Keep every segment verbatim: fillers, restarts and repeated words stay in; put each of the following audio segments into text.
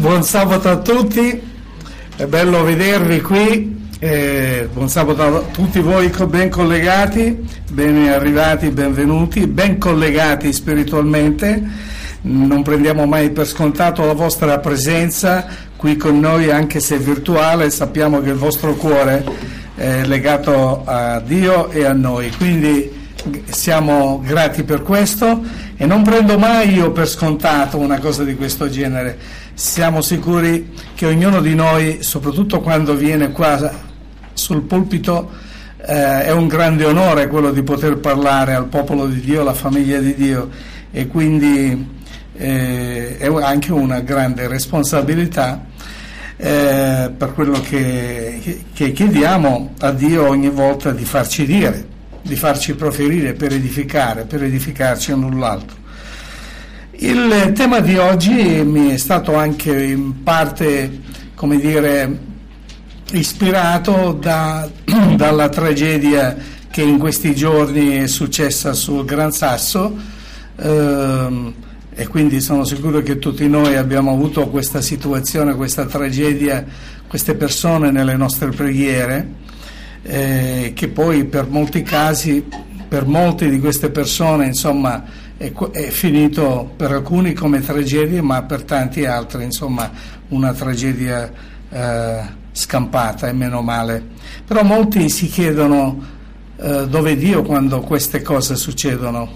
Buon sabato a tutti, è bello vedervi qui, eh, buon sabato a tutti voi ben collegati, ben arrivati, benvenuti, ben collegati spiritualmente. Non prendiamo mai per scontato la vostra presenza qui con noi, anche se virtuale. Sappiamo che il vostro cuore è legato a Dio e a noi, quindi siamo grati per questo e non prendo mai io per scontato una cosa di questo genere. Siamo sicuri che ognuno di noi, soprattutto quando viene qua sul pulpito, eh, è un grande onore quello di poter parlare al popolo di Dio, alla famiglia di Dio, e quindi eh, è anche una grande responsabilità eh, per quello che, che chiediamo a Dio ogni volta di farci dire, di farci proferire per edificare, per edificarci a null'altro. Il tema di oggi mi è stato anche in parte, come dire, ispirato da, dalla tragedia che in questi giorni è successa sul Gran Sasso, ehm, e quindi sono sicuro che tutti noi abbiamo avuto questa situazione, questa tragedia, queste persone nelle nostre preghiere. Eh, che poi per molti casi, per molte di queste persone, insomma, è, è finito per alcuni come tragedia, ma per tanti altri, insomma, una tragedia eh, scampata, e meno male. Però molti si chiedono eh, dove è Dio quando queste cose succedono.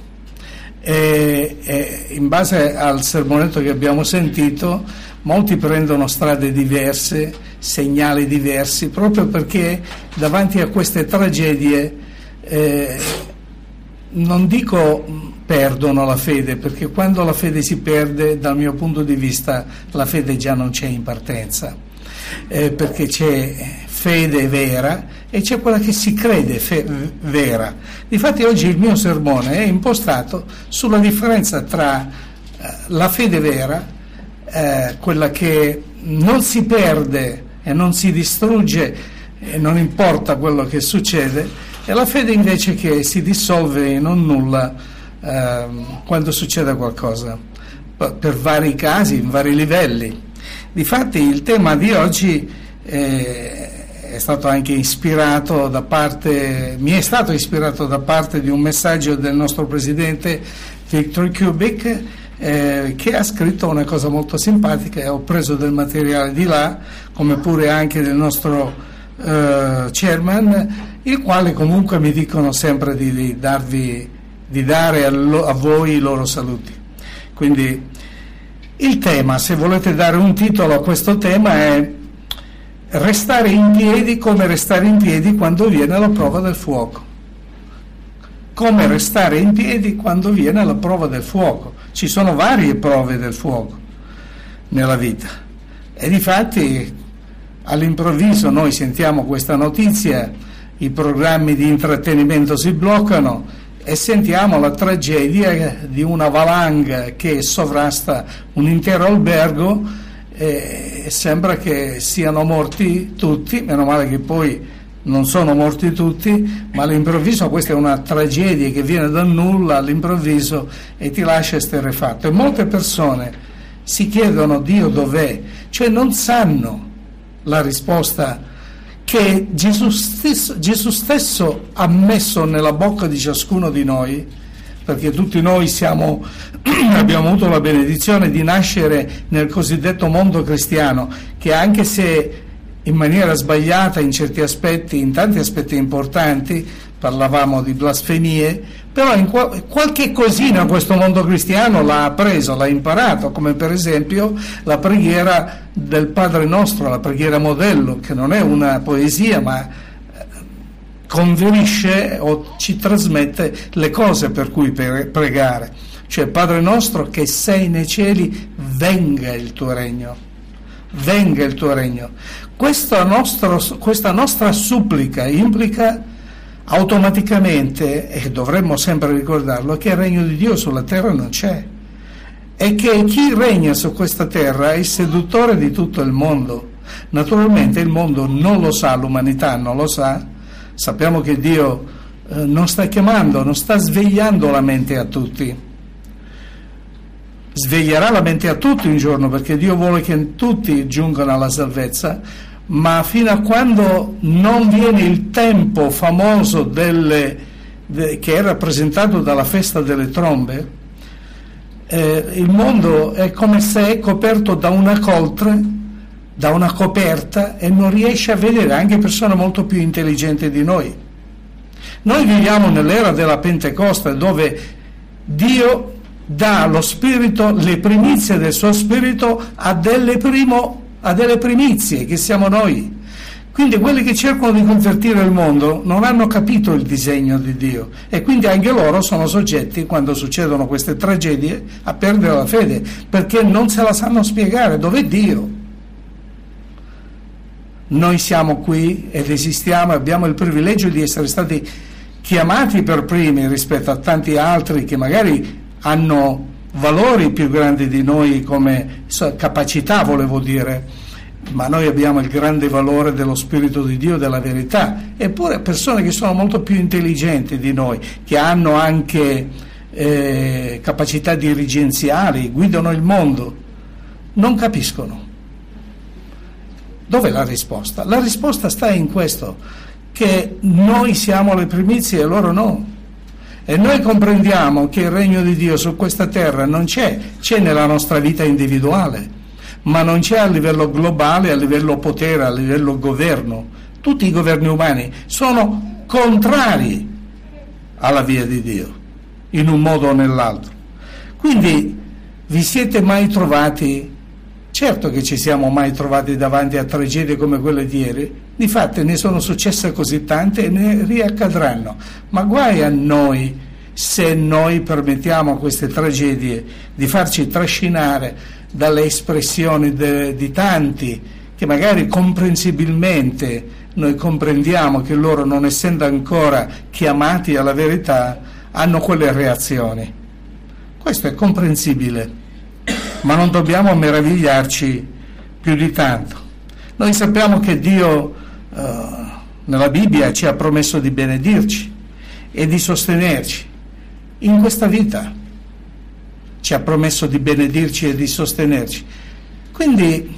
E, e in base al sermonetto che abbiamo sentito, molti prendono strade diverse, segnali diversi, proprio perché davanti a queste tragedie eh, non dico perdono la fede, perché quando la fede si perde, dal mio punto di vista, la fede già non c'è in partenza, eh, perché c'è fede vera e c'è quella che si crede fe- vera. Difatti oggi il mio sermone è impostato sulla differenza tra eh, la fede vera, eh, quella che non si perde e non si distrugge e non importa quello che succede, e la fede invece che si dissolve in un nulla eh, quando succede qualcosa, per vari casi, in vari livelli. Difatti il tema di oggi eh, è stato anche ispirato da parte, mi è stato ispirato da parte di un messaggio del nostro presidente Victor Kubik, eh, che ha scritto una cosa molto simpatica, e ho preso del materiale di là, come pure anche del nostro eh, chairman, il quale comunque mi dicono sempre di, di darvi, di dare a, lo, a voi i loro saluti. Quindi il tema, se volete dare un titolo a questo tema, è restare in piedi come restare in piedi quando viene la prova del fuoco. Come restare in piedi quando viene la prova del fuoco. Ci sono varie prove del fuoco nella vita, e difatti all'improvviso noi sentiamo questa notizia, i programmi di intrattenimento si bloccano e sentiamo la tragedia di una valanga che sovrasta un intero albergo, e sembra che siano morti tutti, meno male che poi non sono morti tutti, ma all'improvviso questa è una tragedia che viene dal nulla all'improvviso e ti lascia esterrefatto. E molte persone si chiedono Dio dov'è, cioè non sanno la risposta che Gesù stesso, Gesù stesso ha messo nella bocca di ciascuno di noi, perché tutti noi siamo, abbiamo avuto la benedizione di nascere nel cosiddetto mondo cristiano, che anche se in maniera sbagliata in certi aspetti, in tanti aspetti importanti, parlavamo di blasfemie, però in qual- qualche cosina questo mondo cristiano l'ha appreso, l'ha imparato, come per esempio la preghiera del Padre Nostro, la preghiera modello, che non è una poesia, ma conferisce o ci trasmette le cose per cui pregare. Cioè, Padre nostro che sei nei cieli, venga il tuo regno, venga il tuo regno. Questa nostra, questa nostra supplica implica automaticamente, e dovremmo sempre ricordarlo, che il regno di Dio sulla terra non c'è, e che chi regna su questa terra è il seduttore di tutto il mondo. Naturalmente il mondo non lo sa, l'umanità non lo sa. Sappiamo che Dio eh, non sta chiamando, non sta svegliando la mente a tutti. sveglierà la mente a tutti un giorno, perché Dio vuole che tutti giungano alla salvezza, ma fino a quando non viene il tempo famoso delle, de, che è rappresentato dalla festa delle trombe, eh, il mondo è come se è coperto da una coltre, da una coperta, e non riesce a vedere, anche persone molto più intelligenti di noi. Noi viviamo nell'era della Pentecoste, dove Dio dà allo Spirito le primizie del suo Spirito a delle, primo, a delle primizie, che siamo noi. Quindi quelli che cercano di convertire il mondo non hanno capito il disegno di Dio, e quindi anche loro sono soggetti, quando succedono queste tragedie, a perdere la fede, perché non se la sanno spiegare. Dov'è Dio? Noi siamo qui ed esistiamo, abbiamo il privilegio di essere stati chiamati per primi rispetto a tanti altri che magari hanno valori più grandi di noi, come capacità, volevo dire, ma noi abbiamo il grande valore dello Spirito di Dio, della verità. Eppure persone che sono molto più intelligenti di noi, che hanno anche eh, capacità dirigenziali, guidano il mondo, non capiscono. Dov'è la risposta? La risposta sta in questo, che noi siamo le primizie e loro no. E noi comprendiamo che il regno di Dio su questa terra non c'è, c'è nella nostra vita individuale, ma non c'è a livello globale, a livello potere, a livello governo. Tutti i governi umani sono contrari alla via di Dio, in un modo o nell'altro. Quindi vi siete mai trovati, certo che ci siamo mai trovati davanti a tragedie come quelle di ieri, difatti ne sono successe così tante e ne riaccadranno, ma guai a noi se noi permettiamo a queste tragedie di farci trascinare dalle espressioni de, di tanti che magari comprensibilmente noi comprendiamo che loro, non essendo ancora chiamati alla verità, hanno quelle reazioni. Questo è comprensibile, ma non dobbiamo meravigliarci più di tanto. Noi sappiamo che Dio eh, nella Bibbia ci ha promesso di benedirci e di sostenerci in questa vita. Ci ha promesso di benedirci e di sostenerci. Quindi,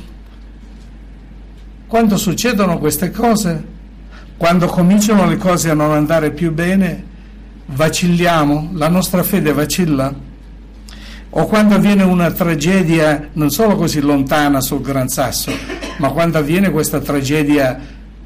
quando succedono queste cose, quando cominciano le cose a non andare più bene, vacilliamo, la nostra fede vacilla. O quando avviene una tragedia non solo così lontana sul Gran Sasso, ma quando avviene questa tragedia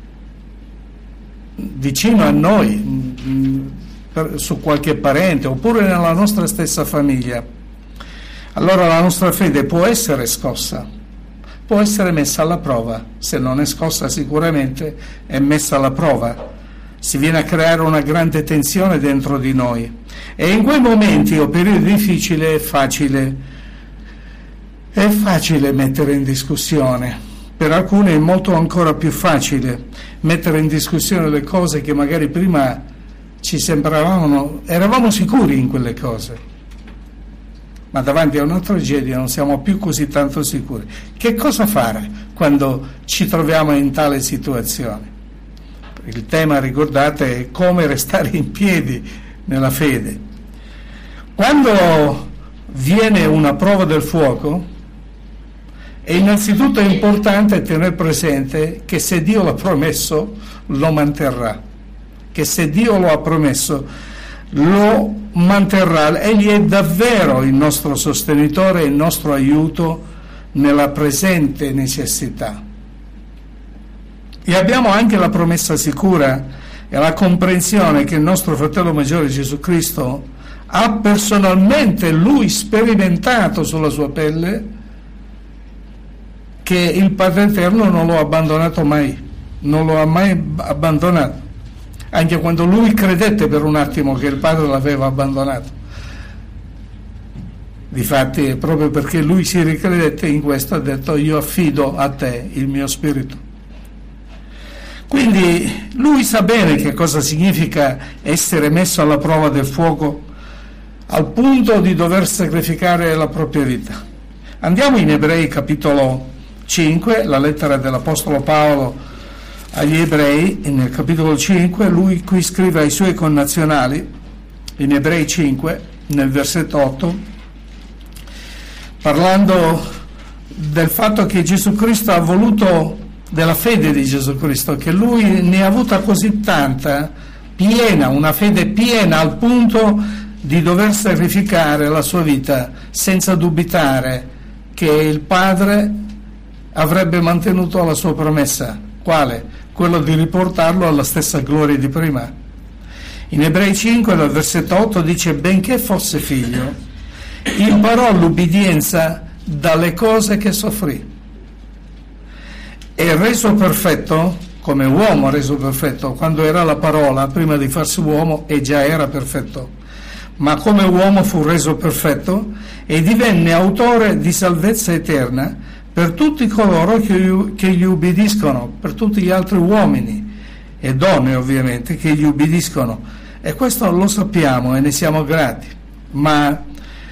vicino a noi, su qualche parente, oppure nella nostra stessa famiglia, allora la nostra fede può essere scossa, può essere messa alla prova. Se non è scossa, sicuramente è messa alla prova. Si viene a creare una grande tensione dentro di noi, e in quei momenti o periodi difficili è facile è facile mettere in discussione. Per alcuni è molto ancora più facile mettere in discussione le cose che magari prima ci sembravano, eravamo sicuri in quelle cose, ma davanti a una tragedia non siamo più così tanto sicuri. Che cosa fare quando ci troviamo in tale situazione? Il tema, ricordate, è come restare in piedi nella fede. Quando viene una prova del fuoco, è innanzitutto importante tenere presente che se Dio l'ha promesso, lo manterrà. Che se Dio lo ha promesso, lo manterrà. Egli è davvero il nostro sostenitore e il nostro aiuto nella presente necessità. E abbiamo anche la promessa sicura e la comprensione che il nostro fratello maggiore Gesù Cristo ha personalmente lui sperimentato sulla sua pelle che il Padre Eterno non lo ha abbandonato mai, non lo ha mai abbandonato, anche quando lui credette per un attimo che il Padre l'aveva abbandonato. Difatti è proprio perché lui si ricredette in questo, ha detto: io affido a te il mio spirito. Quindi lui sa bene che cosa significa essere messo alla prova del fuoco al punto di dover sacrificare la propria vita. Andiamo in Ebrei capitolo cinque, la lettera dell'Apostolo Paolo agli Ebrei, nel capitolo cinque. Lui qui scrive ai suoi connazionali in Ebrei cinque, nel versetto otto: parlando del fatto che Gesù Cristo ha voluto, della fede di Gesù Cristo, che lui ne ha avuta così tanta, piena, una fede piena al punto di dover sacrificare la sua vita senza dubitare che il Padre avrebbe mantenuto la sua promessa. Quale? Quello di riportarlo alla stessa gloria di prima. In Ebrei cinque, dal versetto otto, dice: benché fosse figlio, imparò l'ubbidienza dalle cose che soffrì. E reso perfetto, come uomo reso perfetto, quando era la parola, prima di farsi uomo, e già era perfetto, ma come uomo fu reso perfetto e divenne autore di salvezza eterna per tutti coloro che, che gli ubbidiscono, per tutti gli altri uomini e donne ovviamente che gli ubbidiscono. E questo lo sappiamo e ne siamo grati, ma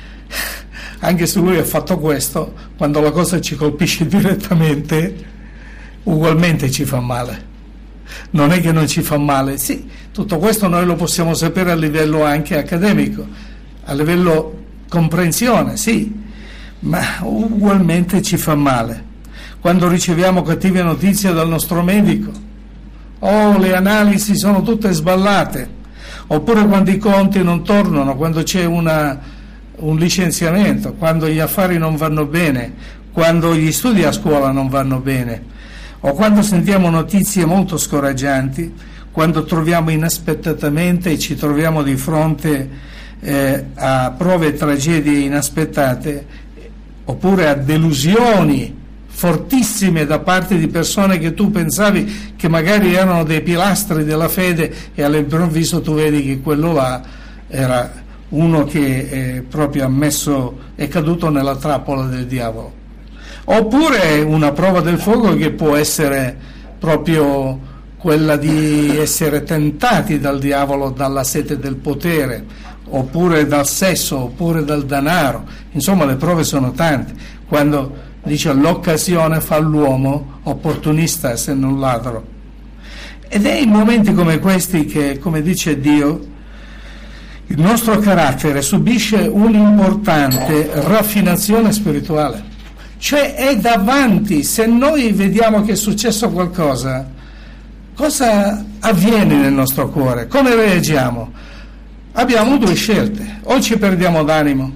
anche se lui ha fatto questo, quando la cosa ci colpisce direttamente, ugualmente ci fa male. Non è che non ci fa male, sì, tutto questo noi lo possiamo sapere a livello anche accademico, a livello comprensione, sì, ma ugualmente ci fa male. Quando riceviamo cattive notizie dal nostro medico, oh, le analisi sono tutte sballate, oppure quando i conti non tornano, quando c'è una, un licenziamento, quando gli affari non vanno bene, quando gli studi a scuola non vanno bene, o quando sentiamo notizie molto scoraggianti, quando troviamo inaspettatamente e ci troviamo di fronte eh, a prove e tragedie inaspettate, oppure a delusioni fortissime da parte di persone che tu pensavi che magari erano dei pilastri della fede, e all'improvviso tu vedi che quello là era uno che eh, proprio ha messo, è caduto nella trappola del diavolo. Oppure una prova del fuoco che può essere proprio quella di essere tentati dal diavolo dalla sete del potere, oppure dal sesso, oppure dal denaro. Insomma, le prove sono tante. Quando dice l'occasione fa l'uomo opportunista se non ladro. Ed è in momenti come questi che, come dice Dio, il nostro carattere subisce un'importante raffinazione spirituale. Cioè è davanti, se noi vediamo che è successo qualcosa, cosa avviene nel nostro cuore? Come reagiamo? Abbiamo due scelte: o ci perdiamo d'animo,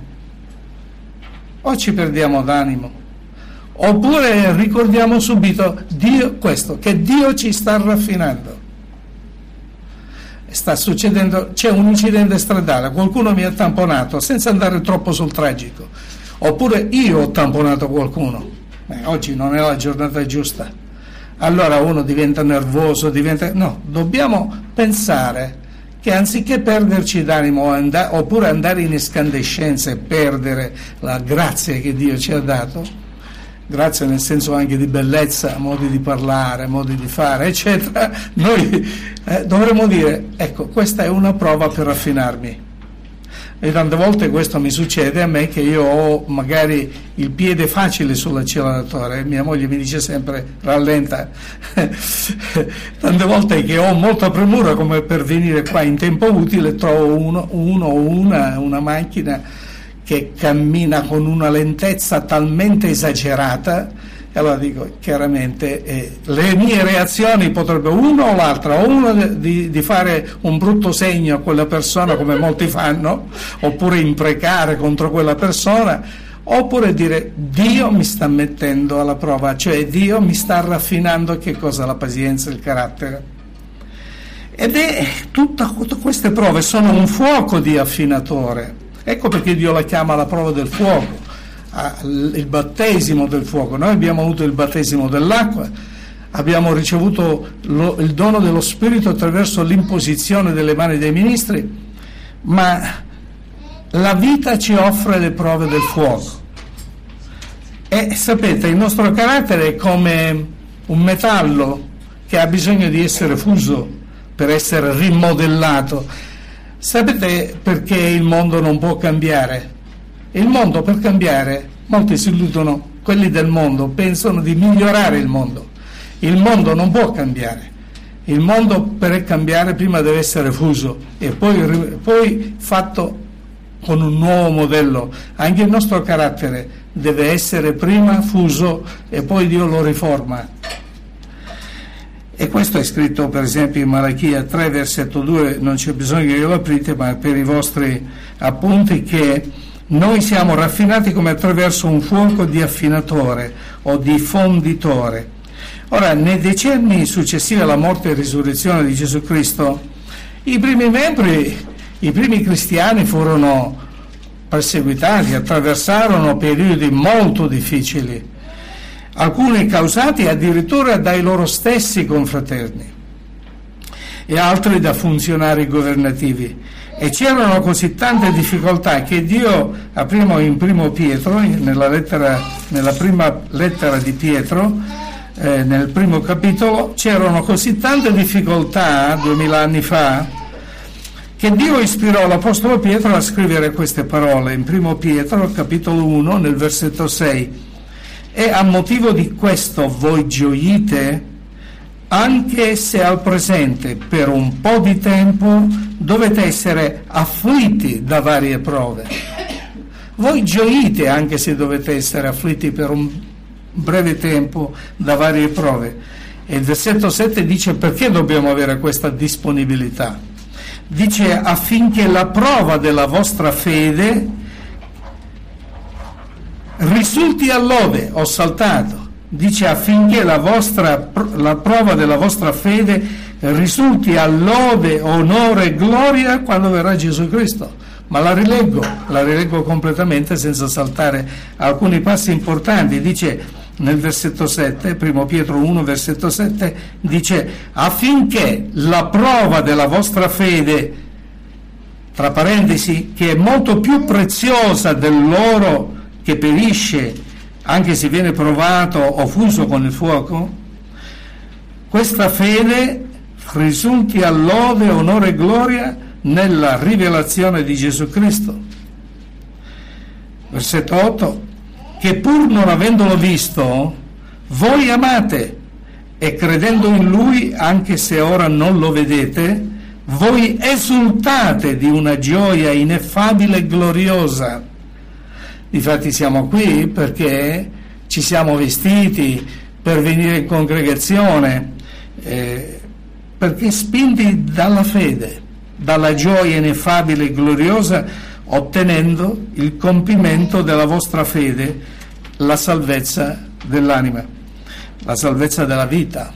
o ci perdiamo d'animo, oppure ricordiamo subito Dio, questo, che Dio ci sta raffinando. Sta succedendo, c'è un incidente stradale, qualcuno mi ha tamponato, senza andare troppo sul tragico, oppure io ho tamponato qualcuno. Beh, oggi non è la giornata giusta, allora uno diventa nervoso, diventa... no, dobbiamo pensare che anziché perderci d'animo and- oppure andare in escandescenza e perdere la grazia che Dio ci ha dato, grazia nel senso anche di bellezza, modi di parlare, modi di fare, eccetera, noi eh, dovremmo dire: ecco, questa è una prova per raffinarmi. E tante volte questo mi succede a me, che io ho magari il piede facile sull'acceleratore, mia moglie mi dice sempre rallenta. Tante volte che ho molta premura come per venire qua in tempo utile, trovo uno, uno o una, una macchina che cammina con una lentezza talmente esagerata, e allora dico chiaramente eh, le mie reazioni potrebbero una o l'altra, o uno di, di fare un brutto segno a quella persona come molti fanno, oppure imprecare contro quella persona, oppure dire Dio mi sta mettendo alla prova, cioè Dio mi sta raffinando. Che cosa? La pazienza, il carattere. Ed è tutta, tutte queste prove sono un fuoco di affinatore. Ecco perché Dio la chiama la prova del fuoco, il battesimo del fuoco. Noi abbiamo avuto il battesimo dell'acqua, abbiamo ricevuto lo, il dono dello Spirito attraverso l'imposizione delle mani dei ministri, ma la vita ci offre le prove del fuoco. E sapete, il nostro carattere è come un metallo che ha bisogno di essere fuso per essere rimodellato. Sapete perché il mondo non può cambiare? Il mondo, per cambiare, molti si illudono, quelli del mondo pensano di migliorare il mondo. Il mondo non può cambiare. Il mondo, per cambiare, prima deve essere fuso e poi, poi fatto con un nuovo modello. Anche il nostro carattere deve essere prima fuso e poi Dio lo riforma. E questo è scritto per esempio in Malachia tre versetto due, non c'è bisogno che lo aprite, ma per i vostri appunti, che noi siamo raffinati come attraverso un fuoco di affinatore o di fonditore. Ora, nei decenni successivi alla morte e risurrezione di Gesù Cristo, i primi membri, i primi cristiani furono perseguitati, attraversarono periodi molto difficili, alcuni causati addirittura dai loro stessi confraterni e altri da funzionari governativi, e c'erano così tante difficoltà che Dio, apriamo in primo Pietro, nella, lettera, nella prima lettera di Pietro, eh, nel primo capitolo, c'erano così tante difficoltà duemila anni fa che Dio ispirò l'Apostolo Pietro a scrivere queste parole in primo Pietro capitolo uno nel versetto sei: e a motivo di questo voi gioite, anche se al presente per un po' di tempo dovete essere afflitti da varie prove. Voi gioite anche se dovete essere afflitti per un breve tempo da varie prove. E il versetto sette dice perché dobbiamo avere questa disponibilità. Dice affinché la prova della vostra fede risulti a lode. Ho saltato. Dice affinché la vostra la prova della vostra fede risulti a lode, onore e gloria quando verrà Gesù Cristo. Ma la rileggo, la rileggo completamente senza saltare alcuni passi importanti. Dice nel versetto sette, primo Pietro uno versetto sette, dice affinché la prova della vostra fede, tra parentesi, che è molto più preziosa dell'oro che perisce anche se viene provato o fuso con il fuoco, questa fede risulti a lode, onore e gloria nella rivelazione di Gesù Cristo. Versetto otto, che pur non avendolo visto voi amate, e credendo in Lui, anche se ora non lo vedete, voi esultate di una gioia ineffabile e gloriosa. Difatti siamo qui perché ci siamo vestiti per venire in congregazione, eh, perché spinti dalla fede, dalla gioia ineffabile e gloriosa, ottenendo il compimento della vostra fede, la salvezza dell'anima, la salvezza della vita.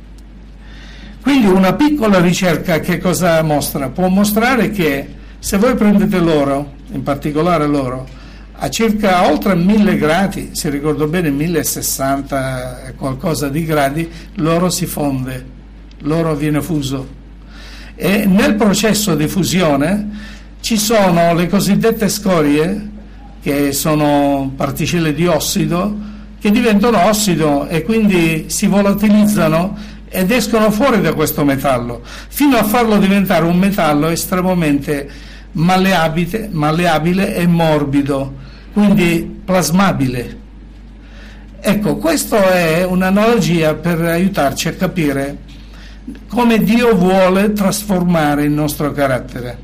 Quindi una piccola ricerca che cosa mostra? Può mostrare che se voi prendete l'oro, in particolare l'oro, a circa oltre mille gradi, se ricordo bene millesessanta qualcosa di gradi, l'oro si fonde, l'oro viene fuso, e nel processo di fusione ci sono le cosiddette scorie, che sono particelle di ossido, che diventano ossido e quindi si volatilizzano ed escono fuori da questo metallo, fino a farlo diventare un metallo estremamente malleabile, malleabile e morbido, quindi plasmabile. Ecco, questa è un'analogia per aiutarci a capire come Dio vuole trasformare il nostro carattere.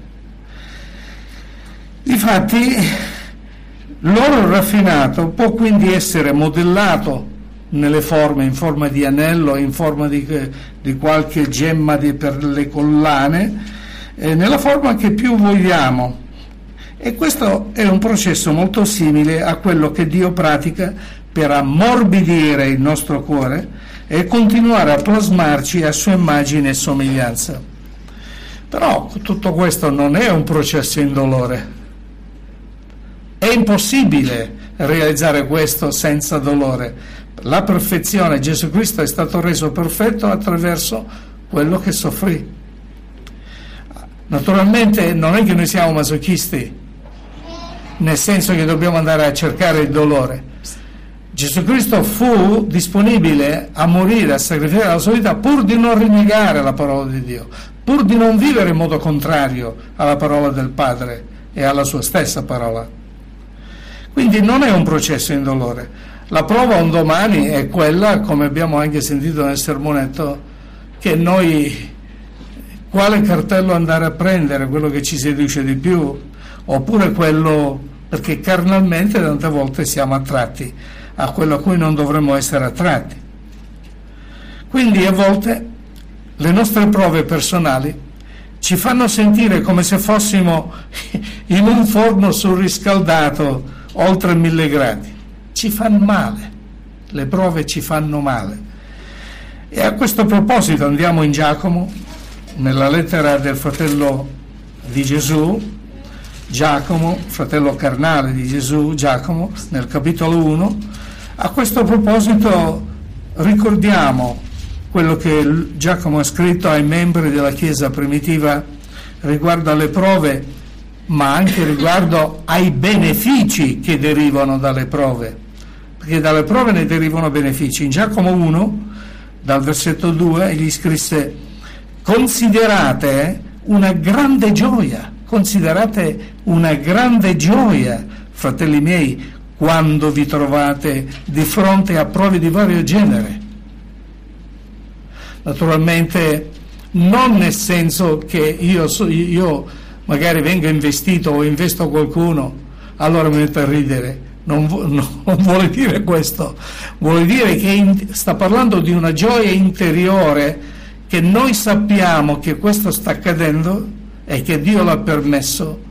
Difatti, l'oro raffinato può quindi essere modellato nelle forme, in forma di anello, in forma di, di qualche gemma di, per le collane, eh, nella forma che più vogliamo. E questo è un processo molto simile a quello che Dio pratica per ammorbidire il nostro cuore e continuare a plasmarci a sua immagine e somiglianza. Però tutto questo non è un processo indolore. È impossibile realizzare questo senza dolore. La perfezione, Gesù Cristo è stato reso perfetto attraverso quello che soffrì. Naturalmente non è che noi siamo masochisti, nel senso che dobbiamo andare a cercare il dolore. Gesù Cristo fu disponibile a morire, a sacrificare la sua vita pur di non rinnegare la parola di Dio, pur di non vivere in modo contrario alla parola del Padre e alla sua stessa parola. Quindi non è un processo indolore. La prova un domani è quella, come abbiamo anche sentito nel sermonetto, che noi quale cartello andare a prendere, quello che ci seduce di più, oppure quello perché carnalmente tante volte siamo attratti a quello a cui non dovremmo essere attratti. Quindi a volte le nostre prove personali ci fanno sentire come se fossimo in un forno surriscaldato oltre mille gradi. Ci fanno male, le prove ci fanno male. E a questo proposito andiamo in Giacomo, nella lettera del fratello di Gesù, Giacomo, fratello carnale di Gesù, Giacomo, nel capitolo uno. A questo proposito ricordiamo quello che Giacomo ha scritto ai membri della Chiesa primitiva riguardo alle prove, ma anche riguardo ai benefici che derivano dalle prove, perché dalle prove ne derivano benefici. In Giacomo uno, dal versetto due, egli scrisse: considerate una grande gioia, considerate una grande gioia, fratelli miei, quando vi trovate di fronte a prove di vario genere. Naturalmente non nel senso che io, io magari vengo investito o investo qualcuno, allora mi metto a ridere. Non, non vuole dire questo, vuole dire che in, sta parlando di una gioia interiore, che noi sappiamo che questo sta accadendo e che Dio l'ha permesso,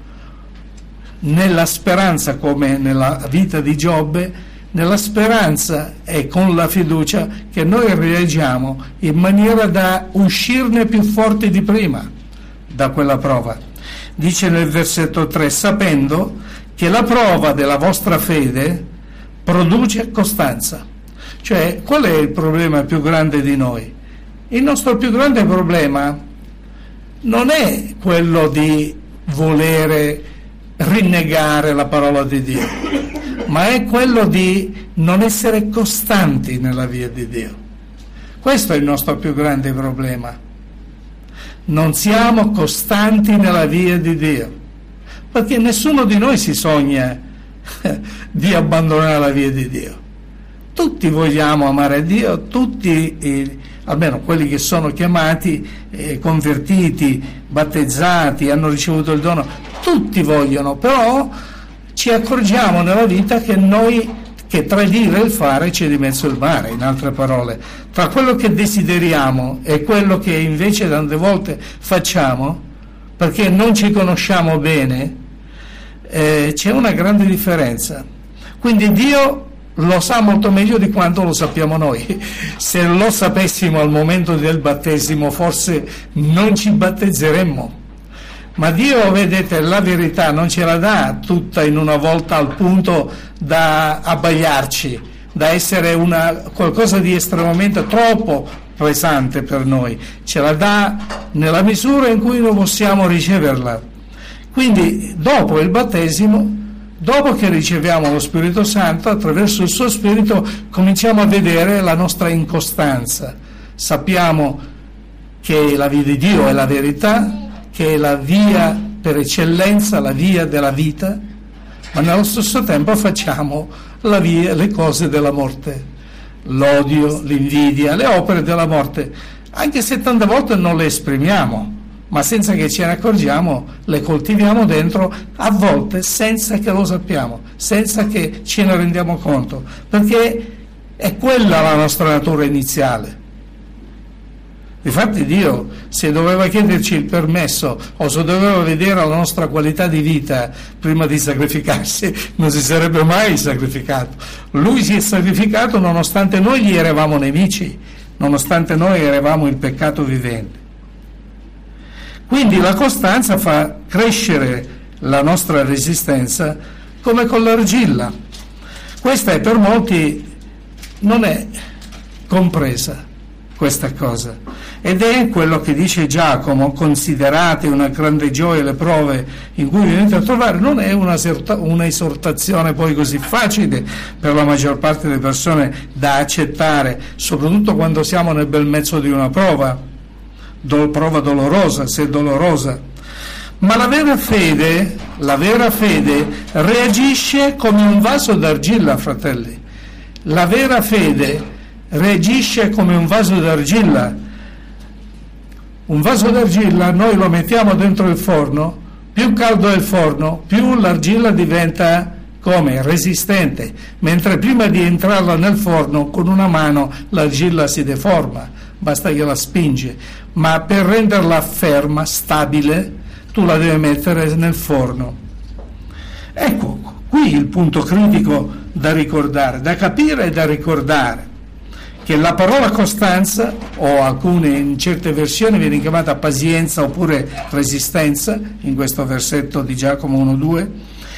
nella speranza, come nella vita di Giobbe, nella speranza e con la fiducia che noi reagiamo in maniera da uscirne più forti di prima da quella prova. Dice nel versetto tre: sapendo che la prova della vostra fede produce costanza. Cioè, qual è il problema più grande di noi? Il nostro più grande problema non è quello di volere rinnegare la parola di Dio, ma è quello di non essere costanti nella via di Dio. Questo è il nostro più grande problema. Non siamo costanti nella via di Dio, perché nessuno di noi si sogna di abbandonare la via di Dio. Tutti vogliamo amare Dio, tutti, eh, almeno quelli che sono chiamati, eh, convertiti, battezzati, hanno ricevuto il dono, tutti vogliono, però ci accorgiamo nella vita che noi, che tra il dire e il fare c'è di mezzo il mare, in altre parole. Tra quello che desideriamo e quello che invece tante volte facciamo, perché non ci conosciamo bene, eh, c'è una grande differenza. Quindi Dio lo sa molto meglio di quanto lo sappiamo noi. Se lo sapessimo al momento del battesimo, forse non ci battezzeremmo. Ma Dio, vedete, la verità non ce la dà tutta in una volta al punto da abbagliarci, da essere una, qualcosa di estremamente troppo pesante per noi. Ce la dà nella misura in cui noi possiamo riceverla. Quindi dopo il battesimo, dopo che riceviamo lo Spirito Santo, attraverso il suo Spirito cominciamo a vedere la nostra incostanza. Sappiamo che la via di Dio è la verità, che è la via per eccellenza, la via della vita, ma nello stesso tempo facciamo la via, le cose della morte, l'odio, l'invidia, le opere della morte, anche se tante volte non le esprimiamo, ma senza che ce ne accorgiamo le coltiviamo dentro, a volte senza che lo sappiamo, senza che ce ne rendiamo conto, perché è quella la nostra natura iniziale. Difatti Dio, se doveva chiederci il permesso o se doveva vedere la nostra qualità di vita prima di sacrificarsi, non si sarebbe mai sacrificato. Lui si è sacrificato nonostante noi gli eravamo nemici, nonostante noi eravamo il peccato vivente. Quindi la costanza fa crescere la nostra resistenza come con l'argilla. Questa è per molti, non è compresa questa cosa, ed è quello che dice Giacomo: considerate una grande gioia le prove in cui venite a trovare. Non è una, una esortazione poi così facile per la maggior parte delle persone da accettare, soprattutto quando siamo nel bel mezzo di una prova, do, prova dolorosa, se dolorosa. Ma la vera fede, la vera fede reagisce come un vaso d'argilla, fratelli. La vera fede reagisce come un vaso d'argilla. Un vaso d'argilla noi lo mettiamo dentro il forno, Più caldo è il forno, più l'argilla diventa come? Resistente, mentre prima di entrarla nel forno con una mano l'argilla si deforma, basta che la spingi, ma per renderla ferma, stabile, tu la devi mettere nel forno. Ecco, qui il punto critico da ricordare, da capire e da ricordare, che la parola costanza, o alcune in certe versioni viene chiamata pazienza oppure resistenza, in questo versetto di Giacomo uno due,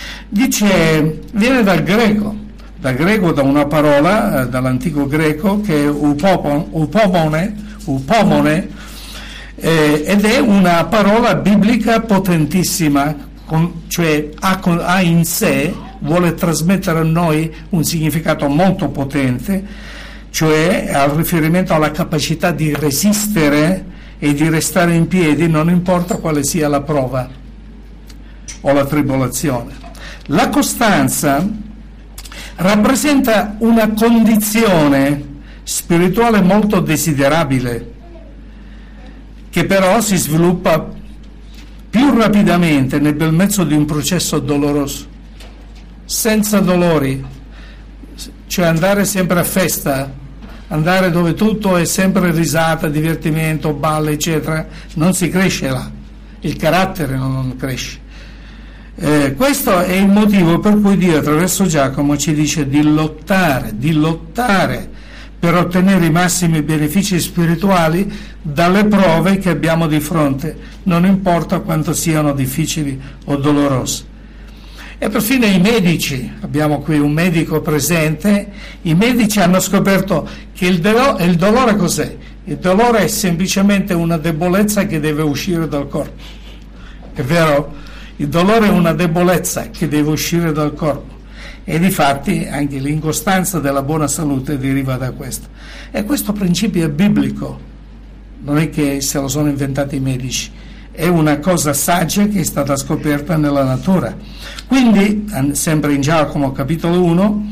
dice, viene dal greco, dal greco da una parola, eh, dall'antico greco, che è upopon, upomone, upomone eh, ed è una parola biblica potentissima, con, cioè ha, ha in sé, vuole trasmettere a noi un significato molto potente, cioè al riferimento alla capacità di resistere e di restare in piedi, non importa quale sia la prova o la tribolazione. La costanza rappresenta una condizione spirituale molto desiderabile, che però si sviluppa più rapidamente nel bel mezzo di un processo doloroso, senza dolori, cioè andare sempre a festa, andare dove tutto è sempre risata, divertimento, balle, eccetera, non si cresce là, il carattere non cresce. Eh, questo è il motivo per cui Dio attraverso Giacomo ci dice di lottare, di lottare per ottenere i massimi benefici spirituali dalle prove che abbiamo di fronte, non importa quanto siano difficili o dolorose. E perfino i medici, abbiamo qui un medico presente, i medici hanno scoperto che il, do- il dolore cos'è? Il dolore è semplicemente una debolezza che deve uscire dal corpo. È vero? Il dolore è una debolezza che deve uscire dal corpo. E difatti anche l'incostanza della buona salute deriva da questo. E questo principio è biblico, non è che se lo sono inventati i medici. È una cosa saggia che è stata scoperta nella natura. Quindi, sempre in Giacomo capitolo uno,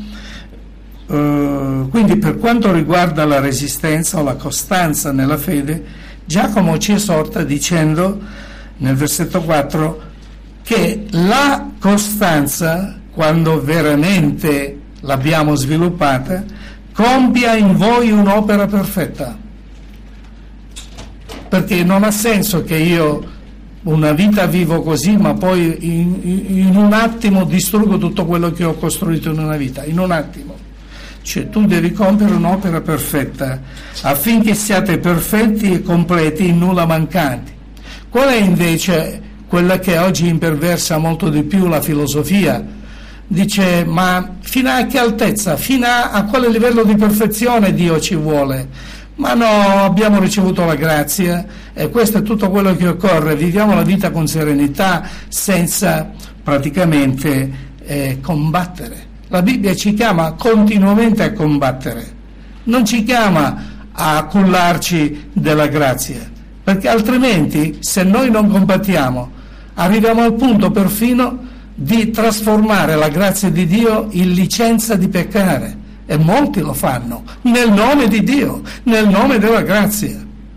eh, quindi per quanto riguarda la resistenza o la costanza nella fede, Giacomo ci esorta dicendo nel versetto quattro che la costanza, quando veramente l'abbiamo sviluppata, compia in voi un'opera perfetta. Perché non ha senso che io una vita vivo così, ma poi in, in un attimo distruggo tutto quello che ho costruito in una vita, in un attimo. Cioè tu devi compiere un'opera perfetta affinché siate perfetti e completi, in nulla mancanti. Qual è invece quella che oggi imperversa molto di più la filosofia? Dice, ma fino a che altezza, fino a, a quale livello di perfezione Dio ci vuole? Ma no, abbiamo ricevuto la grazia e questo è tutto quello che occorre, viviamo la vita con serenità senza praticamente eh, combattere. La Bibbia ci chiama continuamente a combattere, non ci chiama a cullarci della grazia, perché altrimenti se noi non combattiamo arriviamo al punto perfino di trasformare la grazia di Dio in licenza di peccare. E molti lo fanno, nel nome di Dio, nel nome della grazia.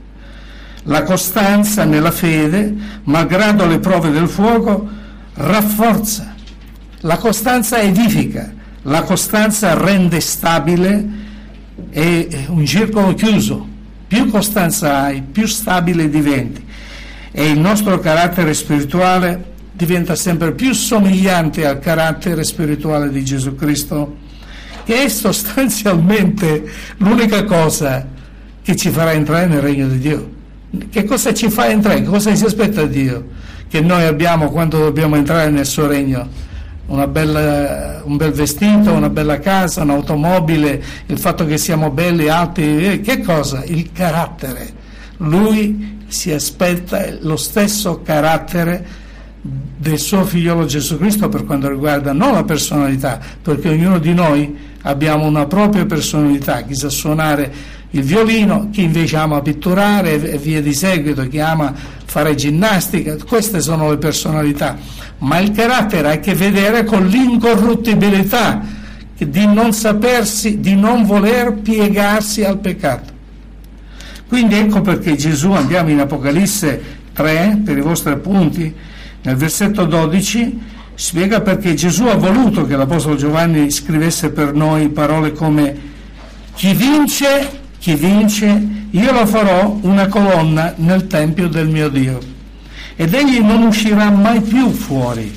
La costanza nella fede, malgrado le prove del fuoco, rafforza. La costanza edifica, la costanza rende stabile, è un circolo chiuso. Più costanza hai, più stabile diventi. E il nostro carattere spirituale diventa sempre più somigliante al carattere spirituale di Gesù Cristo, che è sostanzialmente l'unica cosa che ci farà entrare nel regno di Dio. Che cosa ci fa entrare? Cosa si aspetta da Dio? Che noi abbiamo quando dobbiamo entrare nel suo regno? Una bella, un bel vestito, una bella casa, un'automobile, il fatto che siamo belli, alti, che cosa? Il carattere. Lui si aspetta lo stesso carattere del suo figliolo Gesù Cristo per quanto riguarda non la personalità, perché ognuno di noi abbiamo una propria personalità, chi sa suonare il violino, chi invece ama pitturare e via di seguito, chi ama fare ginnastica, queste sono le personalità, ma il carattere ha a che vedere con l'incorruttibilità di non sapersi, di non voler piegarsi al peccato. Quindi ecco perché Gesù, andiamo in Apocalisse tre per i vostri appunti, Nel versetto dodici spiega perché Gesù ha voluto che l'Apostolo Giovanni scrivesse per noi parole come: chi vince, chi vince, io lo farò una colonna nel tempio del mio Dio, ed egli non uscirà mai più fuori,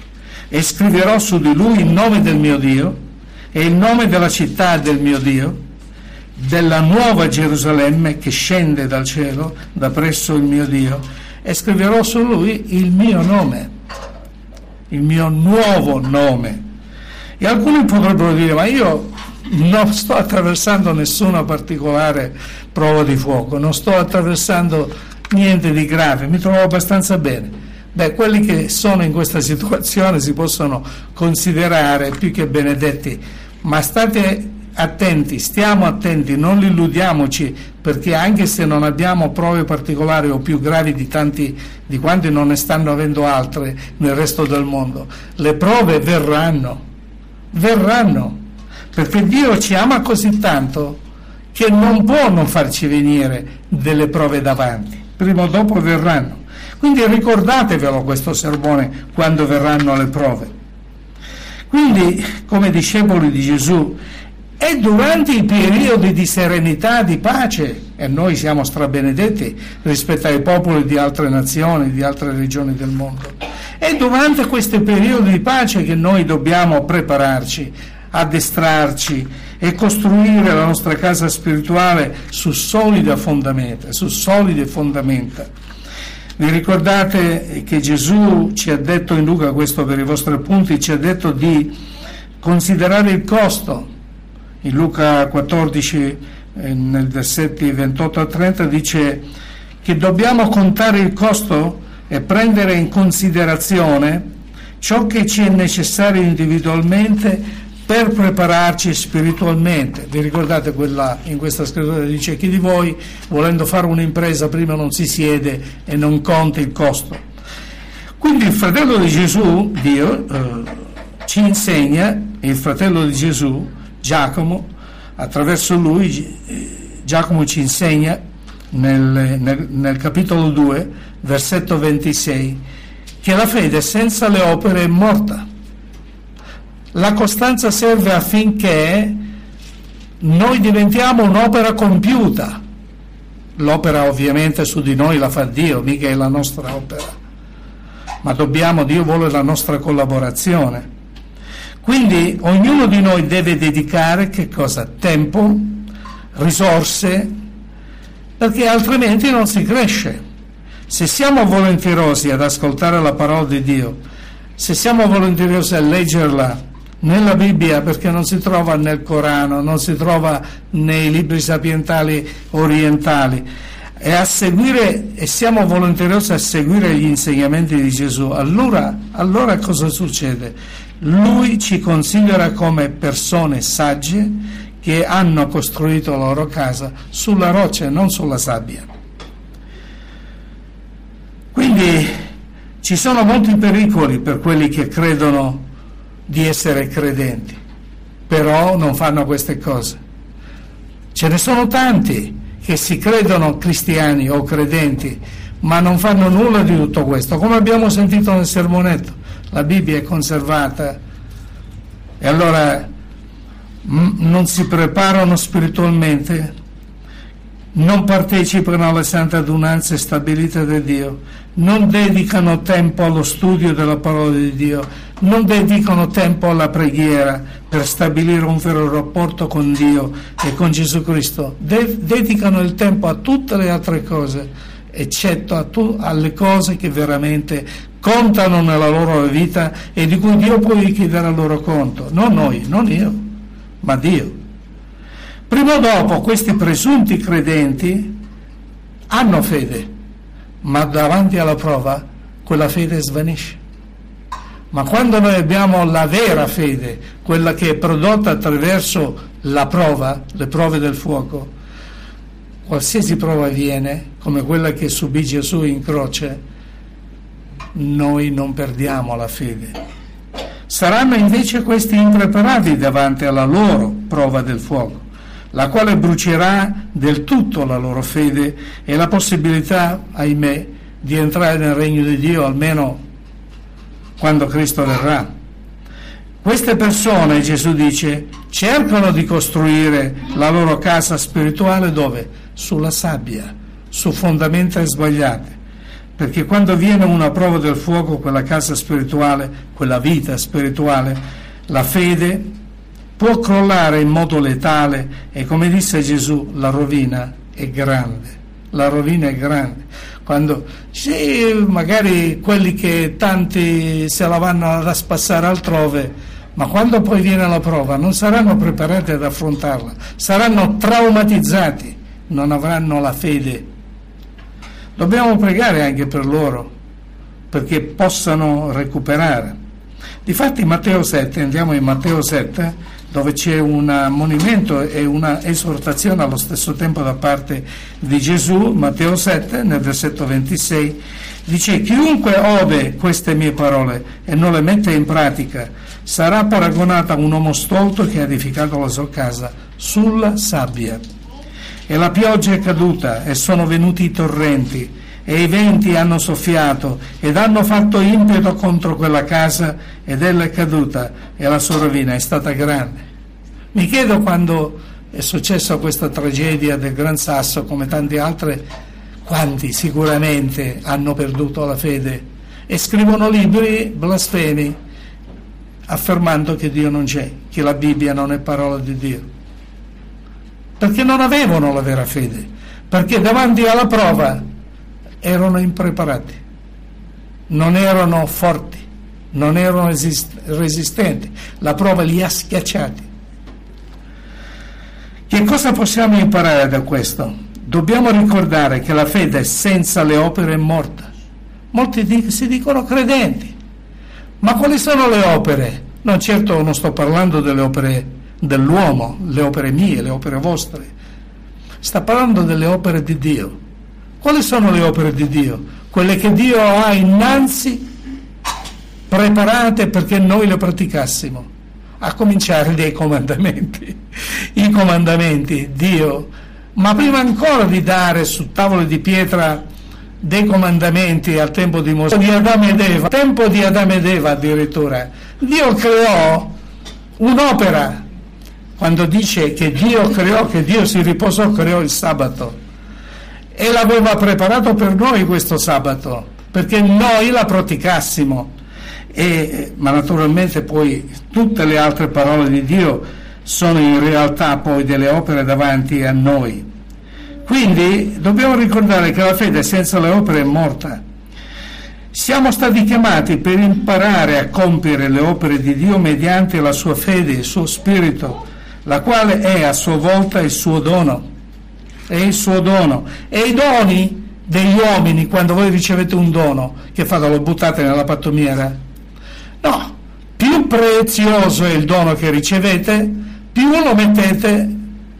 e scriverò su di lui il nome del mio Dio e il nome della città del mio Dio, della nuova Gerusalemme che scende dal cielo da presso il mio Dio, e scriverò su lui il mio nome, il mio nuovo nome. E alcuni potrebbero dire: ma io non sto attraversando nessuna particolare prova di fuoco, non sto attraversando niente di grave, mi trovo abbastanza bene. Beh, quelli che sono in questa situazione si possono considerare più che benedetti, ma state attenti, stiamo attenti, non illudiamoci, perché anche se non abbiamo prove particolari o più gravi di tanti di quanti non ne stanno avendo altre nel resto del mondo, le prove verranno, verranno, perché Dio ci ama così tanto che non può non farci venire delle prove davanti, prima o dopo verranno. Quindi ricordatevelo questo sermone quando verranno le prove. Quindi, come discepoli di Gesù, è durante i periodi di serenità, di pace, e noi siamo strabenedetti rispetto ai popoli di altre nazioni, di altre regioni del mondo, è durante questi periodi di pace che noi dobbiamo prepararci, addestrarci e costruire la nostra casa spirituale su solide fondamenta, su solide fondamenta. Vi ricordate che Gesù ci ha detto in Luca, questo per i vostri appunti, ci ha detto di considerare il costo. In Luca quattordici, eh, nel versetti ventotto a trenta, dice che dobbiamo contare il costo e prendere in considerazione ciò che ci è necessario individualmente per prepararci spiritualmente. Vi ricordate quella in questa scrittura dice: chi di voi, volendo fare un'impresa, prima non si siede e non conta il costo? Quindi il fratello di Gesù, Dio, eh, ci insegna, il fratello di Gesù, Giacomo, attraverso lui Giacomo ci insegna nel, nel, nel capitolo due, versetto ventisei, che la fede senza le opere è morta. La costanza serve affinché noi diventiamo un'opera compiuta. L'opera ovviamente su di noi la fa Dio, mica è la nostra opera, ma dobbiamo, Dio vuole la nostra collaborazione. Quindi ognuno di noi deve dedicare che cosa? Tempo, risorse, perché altrimenti non si cresce. Se siamo volentierosi ad ascoltare la parola di Dio, se siamo volentierosi a leggerla nella Bibbia, perché non si trova nel Corano, non si trova nei libri sapientali orientali, e a seguire, e siamo volentierosi a seguire gli insegnamenti di Gesù, allora, allora cosa succede? Lui ci considera come persone sagge che hanno costruito la loro casa sulla roccia e non sulla sabbia. Quindi ci sono molti pericoli per quelli che credono di essere credenti, però non fanno queste cose. Ce ne sono tanti che si credono cristiani o credenti, ma non fanno nulla di tutto questo, come abbiamo sentito nel sermonetto. La Bibbia è conservata e allora m- non si preparano spiritualmente, non partecipano alle sante adunanze stabilite da Dio, non dedicano tempo allo studio della parola di Dio, non dedicano tempo alla preghiera per stabilire un vero rapporto con Dio e con Gesù Cristo, De- dedicano il tempo a tutte le altre cose, eccetto a tu- alle cose che veramente contano nella loro vita e di cui Dio può chiedere il loro conto, non noi, non io, ma Dio. Prima o dopo questi presunti credenti hanno fede, ma davanti alla prova quella fede svanisce. Ma quando noi abbiamo la vera fede, quella che è prodotta attraverso la prova, le prove del fuoco, qualsiasi prova viene, come quella che subì Gesù in croce, noi non perdiamo la fede. Saranno invece questi impreparati davanti alla loro prova del fuoco, la quale brucerà del tutto la loro fede e la possibilità, ahimè, di entrare nel regno di Dio, almeno quando Cristo verrà. Queste persone, Gesù dice, cercano di costruire la loro casa spirituale dove? Sulla sabbia, su fondamenta sbagliate. Perché quando viene una prova del fuoco, quella casa spirituale, quella vita spirituale, la fede può crollare in modo letale e, come disse Gesù, la rovina è grande. La rovina è grande. Quando sì, magari quelli che tanti se la vanno ad spassare altrove, ma quando poi viene la prova non saranno preparati ad affrontarla, saranno traumatizzati, non avranno la fede. Dobbiamo pregare anche per loro, perché possano recuperare. Difatti Matteo sette, andiamo in Matteo sette, dove c'è un ammonimento e una esortazione allo stesso tempo da parte di Gesù. Matteo sette, nel versetto ventisei, dice: chiunque ode queste mie parole e non le mette in pratica sarà paragonata a un uomo stolto che ha edificato la sua casa sulla sabbia. E la pioggia è caduta e sono venuti i torrenti e i venti hanno soffiato ed hanno fatto impeto contro quella casa ed ella è caduta e la sua rovina è stata grande. Mi chiedo, quando è successa questa tragedia del Gran Sasso, come tante altre, quanti sicuramente hanno perduto la fede e scrivono libri blasfemi affermando che Dio non c'è, che la Bibbia non è parola di Dio, perché non avevano la vera fede, perché davanti alla prova erano impreparati, non erano forti, non erano esist- resistenti, la prova li ha schiacciati. Che cosa possiamo imparare da questo? Dobbiamo ricordare che la fede senza le opere è morta. Molti di- si dicono credenti, ma quali sono le opere? Non certo, non sto parlando delle opere dell'uomo, le opere mie, le opere vostre. Sta parlando delle opere di Dio. Quali sono le opere di Dio? Quelle che Dio ha innanzi preparate perché noi le praticassimo, a cominciare dai comandamenti. I comandamenti, Dio, ma prima ancora di dare su tavole di pietra dei comandamenti al tempo di Mosè, di Adamo ed Eva, tempo di Adamo ed Eva addirittura, Dio creò un'opera. Quando dice che Dio creò, che Dio si riposò, creò il sabato e l'aveva preparato per noi questo sabato perché noi la praticassimo, e, ma naturalmente poi tutte le altre parole di Dio sono in realtà poi delle opere davanti a noi. Quindi dobbiamo ricordare che la fede senza le opere è morta. Siamo stati chiamati per imparare a compiere le opere di Dio mediante la sua fede, il suo spirito, la quale è a sua volta il suo dono. È il suo dono. E i doni degli uomini, quando voi ricevete un dono, che fate? Lo buttate nella pattumiera? No, più prezioso è il dono che ricevete, più lo mettete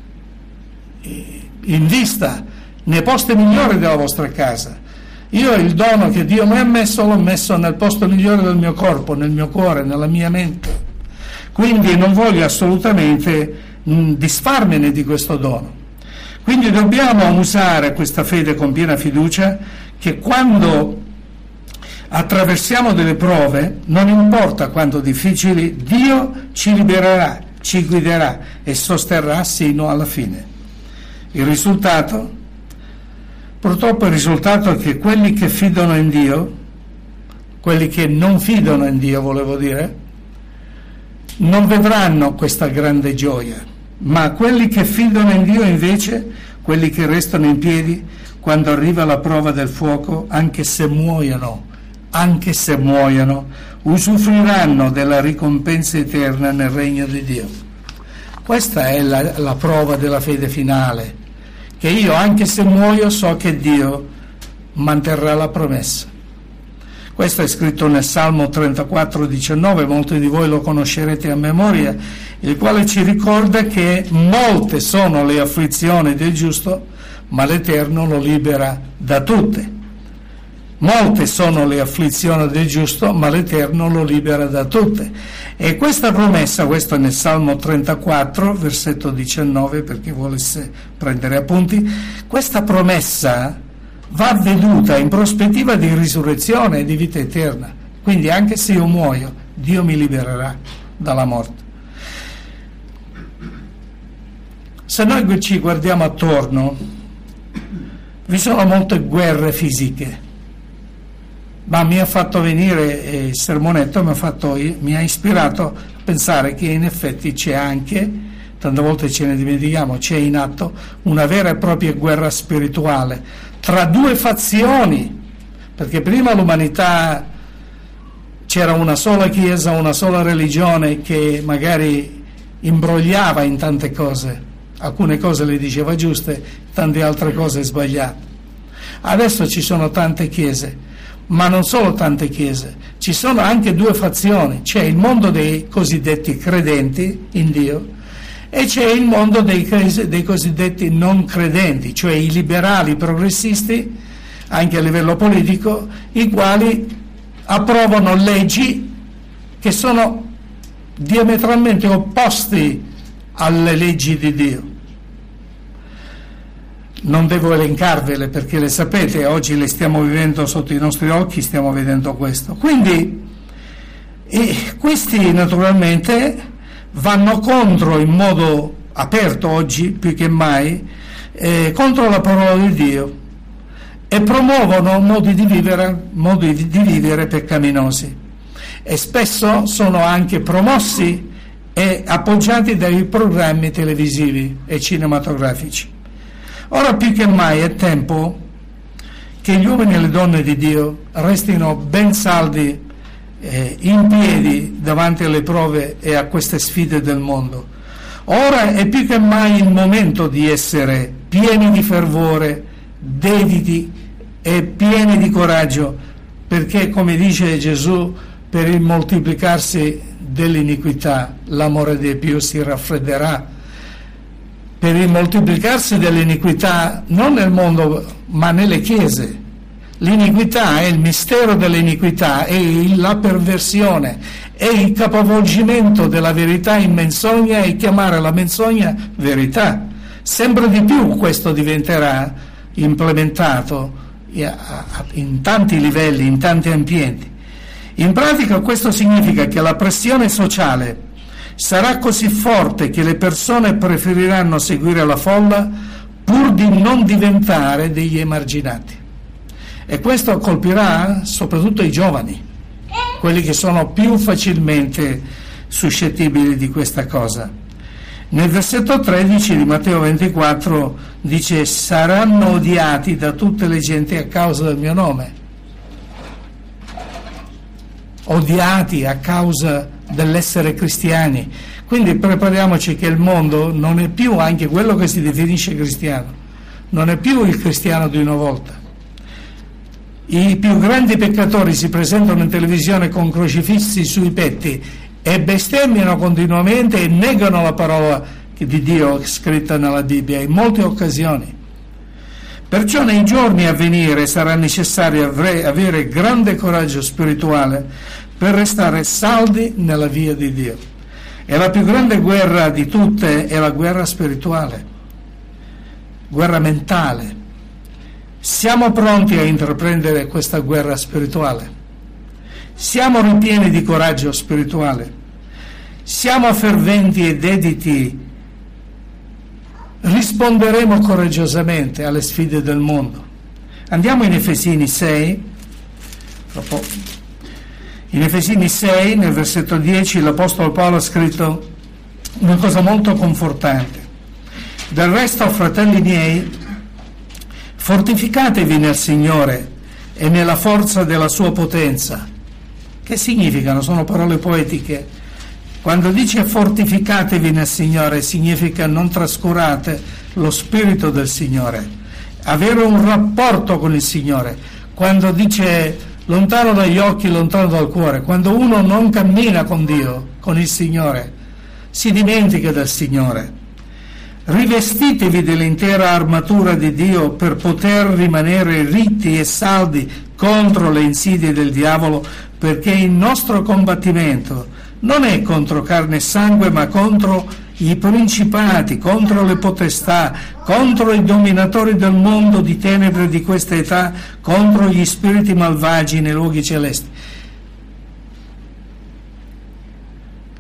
in vista, nei posti migliori della vostra casa. Io il dono che Dio mi ha messo l'ho messo nel posto migliore del mio corpo, nel mio cuore, nella mia mente. Quindi non voglio assolutamente mh, disfarmene di questo dono. Quindi dobbiamo usare questa fede con piena fiducia, che quando attraversiamo delle prove, non importa quanto difficili, Dio ci libererà, ci guiderà e sosterrà sino alla fine. Il risultato? Purtroppo il risultato è che quelli che fidano in Dio, quelli che non fidano in Dio, volevo dire, non vedranno questa grande gioia, ma quelli che fidano in Dio invece, quelli che restano in piedi quando arriva la prova del fuoco, anche se muoiono, anche se muoiono, usufruiranno della ricompensa eterna nel regno di Dio. Questa è la, la prova della fede finale, che io, anche se muoio, so che Dio manterrà la promessa. Questo è scritto nel Salmo trentaquattro diciannove, molti di voi lo conoscerete a memoria, il quale ci ricorda che molte sono le afflizioni del giusto, ma l'Eterno lo libera da tutte. Molte sono le afflizioni del giusto, ma l'Eterno lo libera da tutte. E questa promessa, questo è nel Salmo trentaquattro, versetto diciannove, per chi volesse prendere appunti, questa promessa va veduta in prospettiva di risurrezione e di vita eterna. Quindi anche se io muoio, Dio mi libererà dalla morte. Se noi ci guardiamo attorno, vi sono molte guerre fisiche, ma mi ha fatto venire eh, il sermonetto, mi ha, fatto, mi ha ispirato a pensare che in effetti c'è anche, tante volte ce ne dimentichiamo, c'è in atto una vera e propria guerra spirituale tra due fazioni, perché prima l'umanità c'era una sola chiesa, una sola religione che magari imbrogliava in tante cose, alcune cose le diceva giuste, tante altre cose sbagliate. Adesso ci sono tante chiese, ma non solo tante chiese, ci sono anche due fazioni, c'è il mondo dei cosiddetti credenti in Dio e c'è il mondo dei, dei cosiddetti non credenti, cioè i liberali, i progressisti, anche a livello politico, i quali approvano leggi che sono diametralmente opposti alle leggi di Dio. Non devo elencarvele perché le sapete, oggi le stiamo vivendo sotto i nostri occhi, stiamo vedendo questo. Quindi e questi naturalmente vanno contro in modo aperto oggi più che mai eh, contro la parola di Dio e promuovono modi di vivere, modi di vivere peccaminosi e spesso sono anche promossi e appoggiati dai programmi televisivi e cinematografici. Ora più che mai è tempo che gli uomini e le donne di Dio restino ben saldi eh, in piedi davanti alle prove e a queste sfide del mondo. Ora è più che mai il momento di essere pieni di fervore, dediti e pieni di coraggio, perché come dice Gesù, per il moltiplicarsi dell'iniquità l'amore di Dio si raffredderà. Per il moltiplicarsi dell'iniquità non nel mondo ma nelle chiese. L'iniquità è il mistero dell'iniquità, è la perversione, è il capovolgimento della verità in menzogna e chiamare la menzogna verità. Sempre di più questo diventerà implementato in tanti livelli, in tanti ambienti. In pratica questo significa che la pressione sociale sarà così forte che le persone preferiranno seguire la folla pur di non diventare degli emarginati. E questo colpirà soprattutto i giovani, quelli che sono più facilmente suscettibili di questa cosa. Nel versetto tredici di Matteo ventiquattro dice: saranno odiati da tutte le genti a causa del mio nome. Odiati a causa dell'essere cristiani. Quindi prepariamoci che il mondo non è più anche quello che si definisce cristiano, non è più il cristiano di una volta. I più grandi peccatori si presentano in televisione con crocifissi sui petti e bestemmiano continuamente e negano la parola di Dio scritta nella Bibbia in molte occasioni. Perciò nei giorni a venire sarà necessario avere grande coraggio spirituale per restare saldi nella via di Dio. E la più grande guerra di tutte è la guerra spirituale, guerra mentale. Siamo pronti a intraprendere questa guerra spirituale? Siamo ripieni di coraggio spirituale? Siamo ferventi e dediti? Risponderemo coraggiosamente alle sfide del mondo? Andiamo in Efesini sei. In Efesini sei, nel versetto dieci, l'Apostolo Paolo ha scritto una cosa molto confortante. Del resto, fratelli miei, fortificatevi nel Signore e nella forza della sua potenza. Che significano? Sono parole poetiche. Quando dice fortificatevi nel Signore, significa non trascurate lo Spirito del Signore, avere un rapporto con il Signore. Quando dice lontano dagli occhi, lontano dal cuore, quando uno non cammina con Dio, con il Signore, si dimentica del Signore. Rivestitevi dell'intera armatura di Dio per poter rimanere ritti e saldi contro le insidie del diavolo, perché il nostro combattimento non è contro carne e sangue, ma contro i principati, contro le potestà, contro i dominatori del mondo di tenebre di questa età, contro gli spiriti malvagi nei luoghi celesti.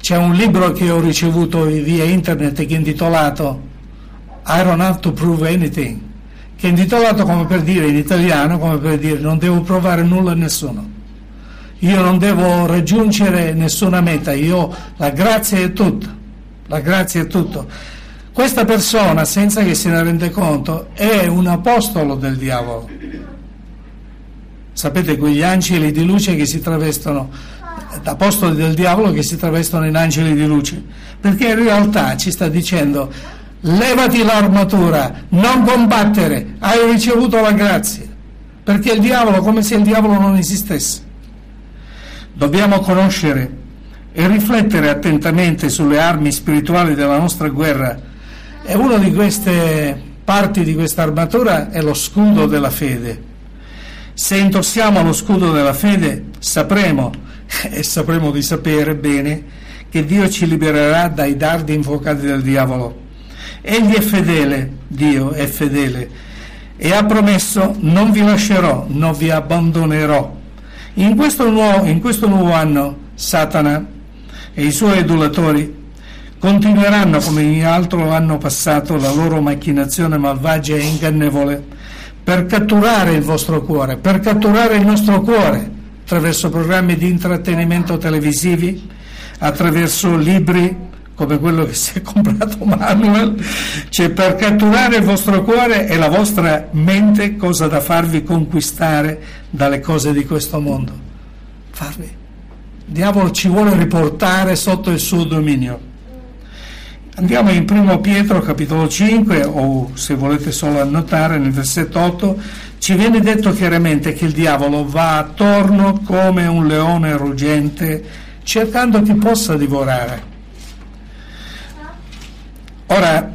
C'è un libro che ho ricevuto via internet che è intitolato I don't have to prove anything, che è intitolato come per dire in italiano, come per dire non devo provare nulla a nessuno, io non devo raggiungere nessuna meta, io la grazia è tutto, la grazia è tutto. Questa persona, senza che se ne rende conto, è un apostolo del diavolo. Sapete, quegli angeli di luce che si travestono, apostoli del diavolo che si travestono in angeli di luce, perché in realtà ci sta dicendo: levati l'armatura, non combattere, hai ricevuto la grazia, perché il diavolo, come se il diavolo non esistesse. Dobbiamo conoscere e riflettere attentamente sulle armi spirituali della nostra guerra, e una di queste parti di questa armatura è lo scudo della fede. Se indossiamo lo scudo della fede, sapremo, e sapremo di sapere bene, che Dio ci libererà dai dardi infuocati del diavolo. Egli è fedele, Dio è fedele, e ha promesso: non vi lascerò, non vi abbandonerò. In questo nuovo, in questo nuovo anno Satana e i suoi adulatori continueranno, come in altro anno passato, la loro macchinazione malvagia e ingannevole per catturare il vostro cuore, per catturare il nostro cuore attraverso programmi di intrattenimento televisivi, attraverso libri come quello che si è comprato Manuel, cioè per catturare il vostro cuore e la vostra mente, cosa da farvi conquistare dalle cose di questo mondo. Farvi. Il diavolo ci vuole riportare sotto il suo dominio. Andiamo in primo Pietro capitolo cinque, o se volete solo annotare nel versetto otto, ci viene detto chiaramente che il diavolo va attorno come un leone ruggente cercando chi possa divorare. Ora,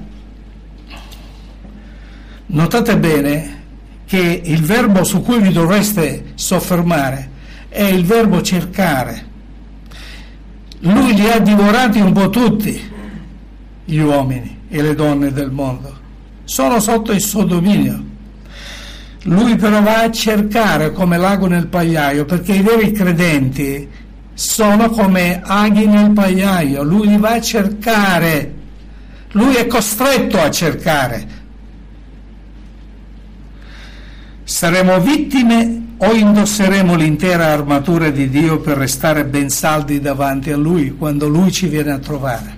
notate bene che il verbo su cui vi dovreste soffermare è il verbo cercare. Lui li ha divorati un po' tutti, gli uomini e le donne del mondo, sono sotto il suo dominio. Lui però va a cercare come l'ago nel pagliaio, perché i veri credenti sono come aghi nel pagliaio. Lui li va a cercare, lui è costretto a cercare. Saremo vittime o indosseremo l'intera armatura di Dio per restare ben saldi davanti a Lui quando Lui ci viene a trovare?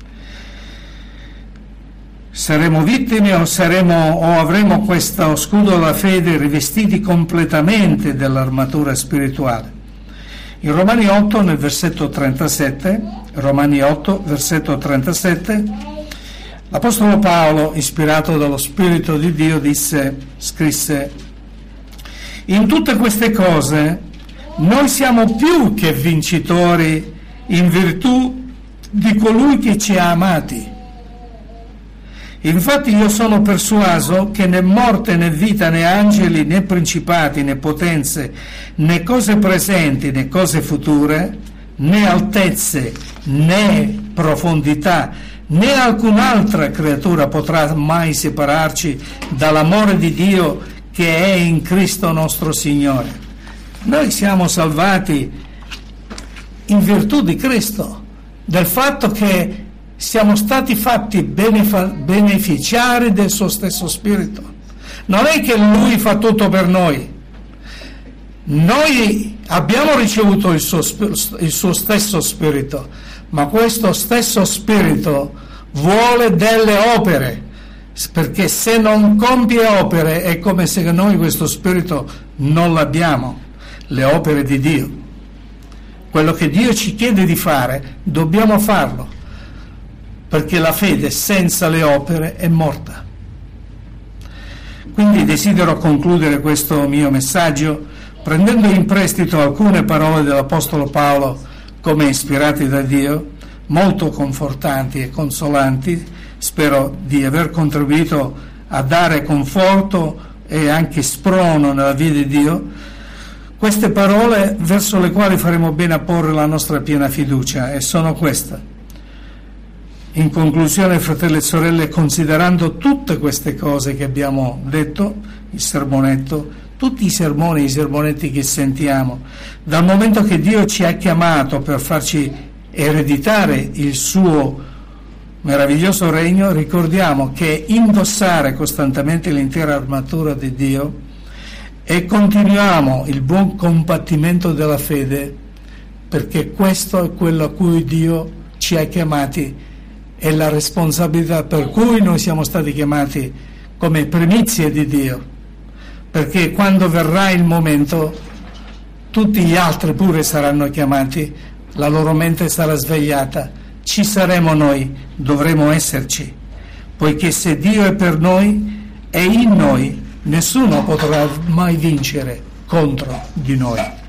Saremo vittime o, saremo, o avremo questo scudo della fede rivestiti completamente dell'armatura spirituale? In Romani otto, nel versetto trentasette, Romani otto, versetto trentasette, l'Apostolo Paolo, ispirato dallo Spirito di Dio, disse, scrisse: in tutte queste cose noi siamo più che vincitori in virtù di colui che ci ha amati. Infatti io sono persuaso che né morte né vita né angeli né principati né potenze né cose presenti né cose future né altezze né profondità né alcun'altra creatura potrà mai separarci dall'amore di Dio che è in Cristo nostro Signore. Noi siamo salvati in virtù di Cristo, del fatto che siamo stati fatti beneficiari del suo stesso Spirito. Non è che Lui fa tutto per noi, noi abbiamo ricevuto il suo, il suo stesso Spirito, ma questo stesso Spirito vuole delle opere, perché se non compie opere è come se noi questo Spirito non l'abbiamo, le opere di Dio. Quello che Dio ci chiede di fare dobbiamo farlo, perché la fede senza le opere è morta. Quindi desidero concludere questo mio messaggio prendendo in prestito alcune parole dell'Apostolo Paolo come ispirate da Dio, molto confortanti e consolanti. Spero di aver contribuito a dare conforto e anche sprono nella vita di Dio. Queste parole verso le quali faremo bene a porre la nostra piena fiducia, e sono queste. In conclusione, fratelli e sorelle, considerando tutte queste cose che abbiamo detto, il sermonetto, tutti i sermoni, i sermonetti che sentiamo, dal momento che Dio ci ha chiamato per farci ereditare il suo meraviglioso regno, ricordiamo che indossare costantemente l'intera armatura di Dio e continuiamo il buon combattimento della fede, perché questo è quello a cui Dio ci ha chiamati, è la responsabilità per cui noi siamo stati chiamati come primizie di Dio, perché quando verrà il momento tutti gli altri pure saranno chiamati, la loro mente sarà svegliata, ci saremo noi, dovremo esserci, poiché se Dio è per noi e in noi, nessuno potrà mai vincere contro di noi.